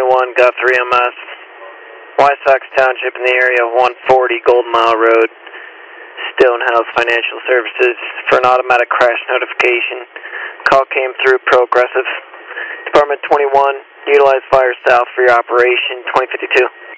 21 Guthrie MS, Wysox Township in the area of 140 Golden Mile Road, Stonehouse Financial Services for an automatic crash notification. Call came through Progressive. Department 21, utilize Fire South for your operation 2052.